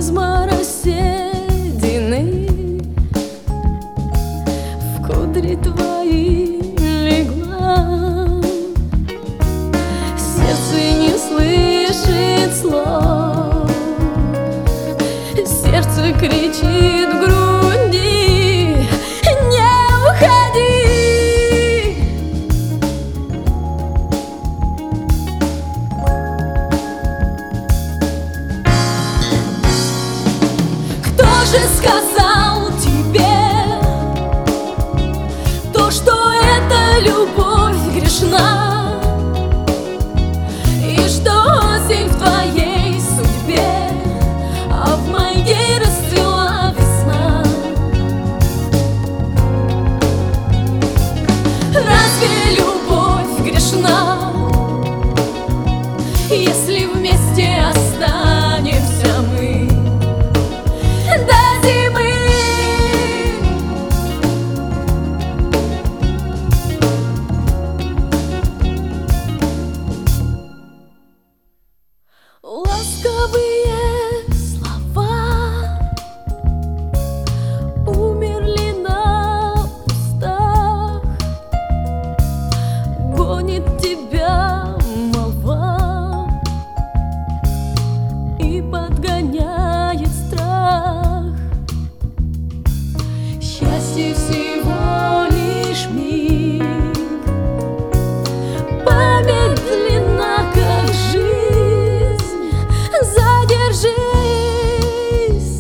измороседины в кудри твои легла. Сердце не слышит слов, сердце кричит в груди: не уходи. Кто же сказал тебе то, что эта любовь грешна, и что осень в твоей судьбе, а в моей расцвела весна? Разве любовь грешна, если вместе останемся мы до зимы? Ласковые слова умерли на устах, гонит тебя молва и подгоняет страх. Счастье всего лишь миг, память длинна, как жизнь. Задержись.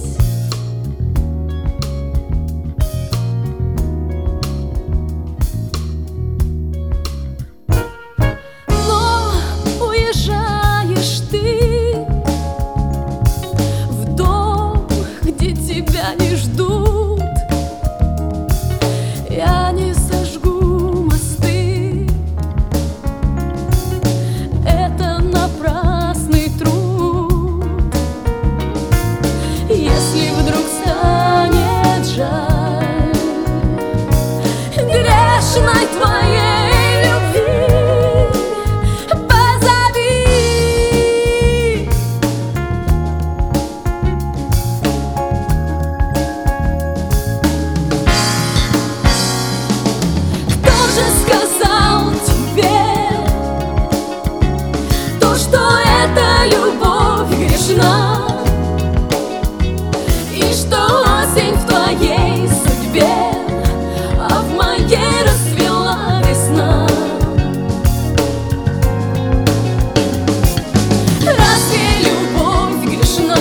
Но уезжаешь ты в дом, где тебя не ждут. Я не сожгу мосты, это напрасный труд. Если вдруг станет жаль грешной твоей любви, позови. Кто же сказал тебе то, что эта любовь грешна, и что осень в твоей судьбе, а в моей расцвела весна? Разве любовь грешна,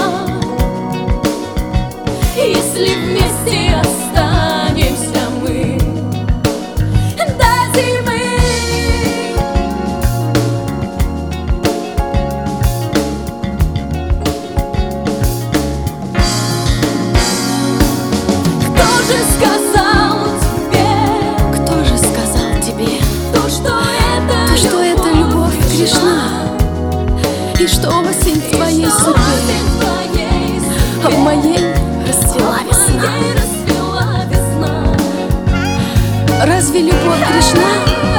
если вместе останемся мы до зимы? Кто же сказал тебе то, что эта любовь грешна, и что осень в твоей судьбе, а в моей расцвела весна? Разве любовь грешна,